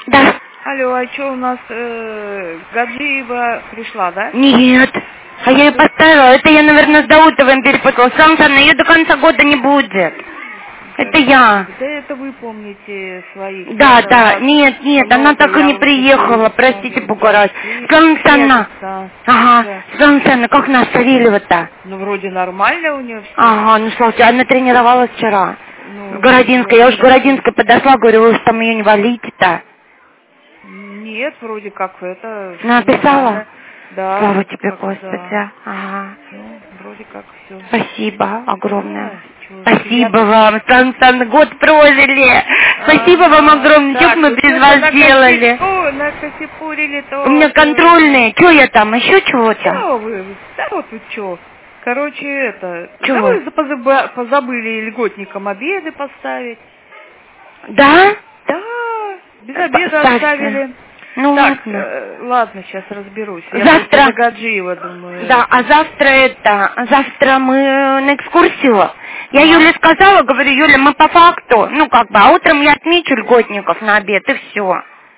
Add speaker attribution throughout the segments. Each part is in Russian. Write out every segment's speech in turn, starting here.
Speaker 1: Да.
Speaker 2: Алло, а что у нас Гаджиева пришла, да?
Speaker 1: Нет. А я ее поставила. Это я, наверное, с Даутовым перепутала. Сан Саныч, ее до конца года не будет. Это я.
Speaker 2: Да это вы помните своих.
Speaker 1: Да, да. Нет, она так и не приехала. Простите, Бугураж. Сан. Ага. Сан, как нас Савельева-то?
Speaker 2: Ну, вроде нормально у нее все.
Speaker 1: Ага, ну, слушайте, она тренировалась вчера. В Городинской. Я уж в Городинской подошла, говорю, вы уж там ее не валите-то.
Speaker 2: Нет, вроде как это...
Speaker 1: Написала?
Speaker 2: Да.
Speaker 1: Слава тебе, Господи.
Speaker 2: Да.
Speaker 1: Ага.
Speaker 2: Ну, вроде как все.
Speaker 1: Спасибо огромное.
Speaker 2: Да,
Speaker 1: спасибо вам. Сан, год прожили. Спасибо вам огромное. Что мы без вас делали?
Speaker 2: На Косипурили-то...
Speaker 1: У меня контрольные. Что я там? Еще чего-то?
Speaker 2: Что вы? Да вот вы что? Короче, это...
Speaker 1: Чего?
Speaker 2: Да вы позабыли льготникам обеды поставить.
Speaker 1: Да?
Speaker 2: Да. Без обеда оставили.
Speaker 1: Ну
Speaker 2: так,
Speaker 1: ладно.
Speaker 2: Ладно, сейчас разберусь.
Speaker 1: Завтра.
Speaker 2: Я Гаджиева думаю.
Speaker 1: Да, а завтра мы на экскурсию. Я Юле сказала, говорю, Юля, мы по факту, ну как бы, а утром я отмечу льготников на обед, и все.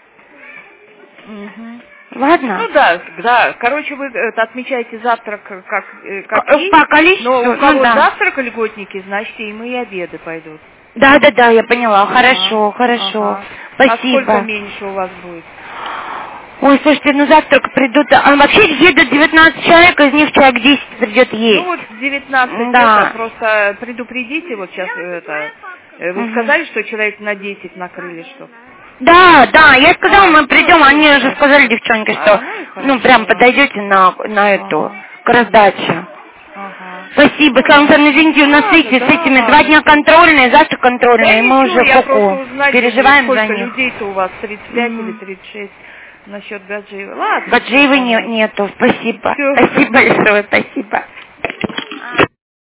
Speaker 2: Угу.
Speaker 1: Ладно?
Speaker 2: Ну да. Короче, вы отмечаете завтрак как есть,
Speaker 1: по количеству.
Speaker 2: но у кого
Speaker 1: да.
Speaker 2: завтрак льготники, значит, им и обеды пойдут.
Speaker 1: Да, я поняла. Хорошо. Спасибо.
Speaker 2: А сколько меньше у вас будет?
Speaker 1: Ой, слушайте, завтрак придут... А вообще едут 19 человек, из них человек 10 придет есть.
Speaker 2: Ну вот 19,
Speaker 1: да.
Speaker 2: Просто предупредите, вот сейчас это... Вы сказали, что человек на 10 накрыли, что?
Speaker 1: Да, я сказала, мы придем, они уже сказали, девчонки, что прям подойдете на эту, к раздаче. Спасибо, Сан, извините, у нас с этими 2 дня контрольные, завтра контрольные, мы уже переживаем за них.
Speaker 2: Сколько людей-то у вас, 35 или 36, насчет Гаджиева? Ладно.
Speaker 1: Гаджиевой нету, спасибо. Спасибо большое, спасибо.